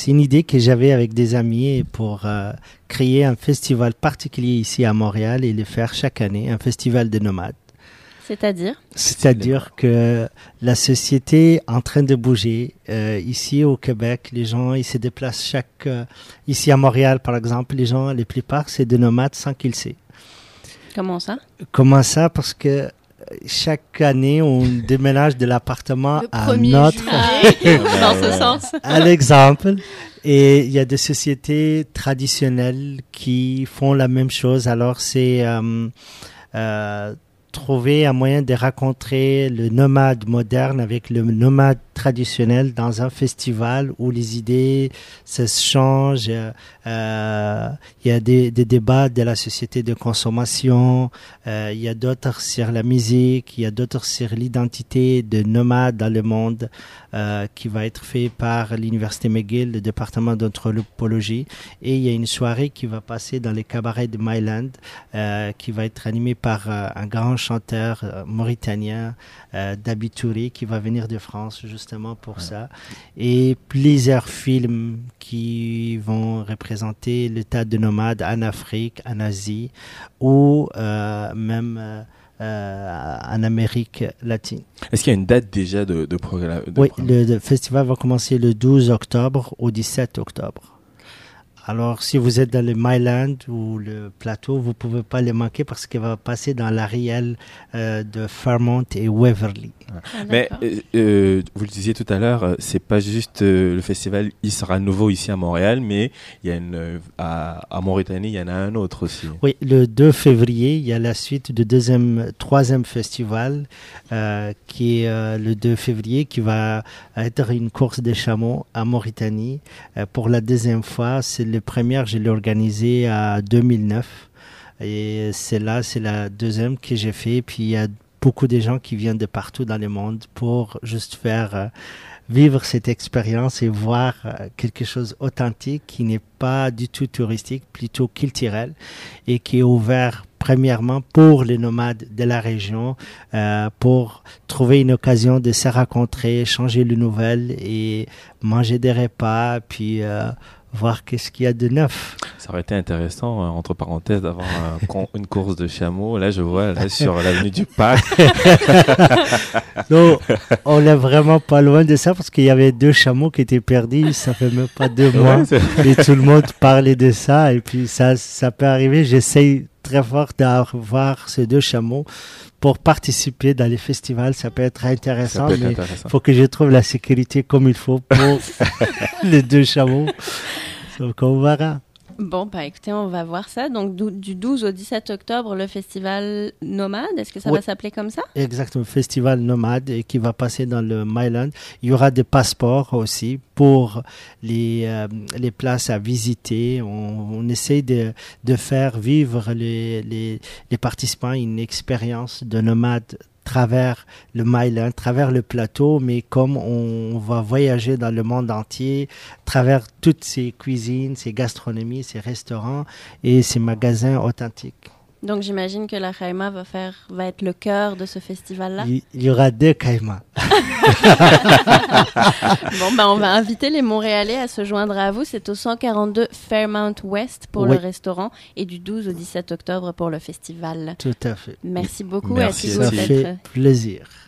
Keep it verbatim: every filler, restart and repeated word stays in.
c'est une idée que j'avais avec des amis pour euh, créer un festival particulier ici à Montréal et le faire chaque année, un festival de nomades. C'est-à-dire? C'est-à-dire que la société est en train de bouger. Euh, ici au Québec, les gens ils se déplacent chaque... Euh, ici à Montréal, par exemple, les gens, la plupart, c'est des nomades sans qu'ils le savent. Comment ça? Comment ça? Parce que chaque année, on déménage de l'appartement Le à premier notre... juillet, dans ce sens. À l'exemple. Et il y a des sociétés traditionnelles qui font la même chose. Alors, c'est... Euh, euh, trouver un moyen de rencontrer le nomade moderne avec le nomade traditionnel dans un festival où les idées se changent. Euh, il y a des, des débats de la société de consommation, euh, il y a d'autres sur la musique, il y a d'autres sur l'identité de nomade dans le monde euh, qui va être fait par l'Université McGill, le département d'anthropologie. Et il y a une soirée qui va passer dans les cabarets de Myland euh, qui va être animée par euh, un grand chanteur euh, mauritanien, euh, Dabi Touré, qui va venir de France justement pour ouais. ça. Et plusieurs films qui vont représenter l'état de nomade en Afrique, en Asie ou euh, même euh, euh, en Amérique latine. Est-ce qu'il y a une date déjà de, de programme? Oui, le, le festival va commencer le douze octobre au dix-sept octobre. Alors, si vous êtes dans le Myland ou le plateau, vous ne pouvez pas le manquer parce qu'il va passer dans la rielle euh, de Fairmont et Waverly. Ah, mais euh, euh, vous le disiez tout à l'heure, c'est pas juste euh, le festival, il sera nouveau ici à Montréal, mais il y a une euh, à, à Mauritanie, il y en a un autre aussi. Oui, le deux février, il y a la suite du deuxième, troisième festival euh, qui est euh, le deux février, qui va être une course des chameaux à Mauritanie. Euh, pour la deuxième fois, c'est le premier, je l'ai organisé en deux mille neuf et c'est là, c'est la deuxième que j'ai fait. Puis il y a beaucoup de gens qui viennent de partout dans le monde pour juste faire euh, vivre cette expérience et voir euh, quelque chose authentique qui n'est pas du tout touristique, plutôt culturel et qui est ouvert premièrement pour les nomades de la région, euh, pour trouver une occasion de se rencontrer, échanger les nouvelles et manger des repas, puis euh, voir qu'est-ce qu'il y a de neuf. Ça aurait été intéressant, euh, entre parenthèses, d'avoir un con, une course de chameaux. Là, je vois, là, sur l'avenue du Parc. Donc, on n'est vraiment pas loin de ça parce qu'il y avait deux chameaux qui étaient perdus. Ça fait même pas deux mois. Ouais, et tout le monde parlait de ça. Et puis, ça, ça peut arriver. J'essaye très fort d'avoir ces deux chameaux pour participer dans les festivals. Ça peut être intéressant, peut être mais il faut que je trouve la sécurité comme il faut pour les deux chameaux. Donc, on verra. Bon, bah écoutez, on va voir ça. Donc, du, du douze au dix-sept octobre, le festival Nomade, est-ce que ça oui. va s'appeler comme ça? Exactement, festival Nomade et qui va passer dans le Myland. Il y aura des passeports aussi pour les, euh, les places à visiter. On, on essaie de, de faire vivre les, les, les participants une expérience de nomade travers le Myland, travers le plateau, mais comme on va voyager dans le monde entier, travers toutes ces cuisines, ces gastronomies, ces restaurants et ces magasins authentiques. Donc j'imagine que la Caïma va faire, va être le cœur de ce festival-là. Il, il y aura deux Caïmas. Bon, ben on va inviter les Montréalais à se joindre à vous. C'est au cent quarante-deux Fairmount West pour oui. le restaurant et du douze au dix-sept octobre pour le festival. Tout à fait. Merci beaucoup. Merci. À Ça fait plaisir.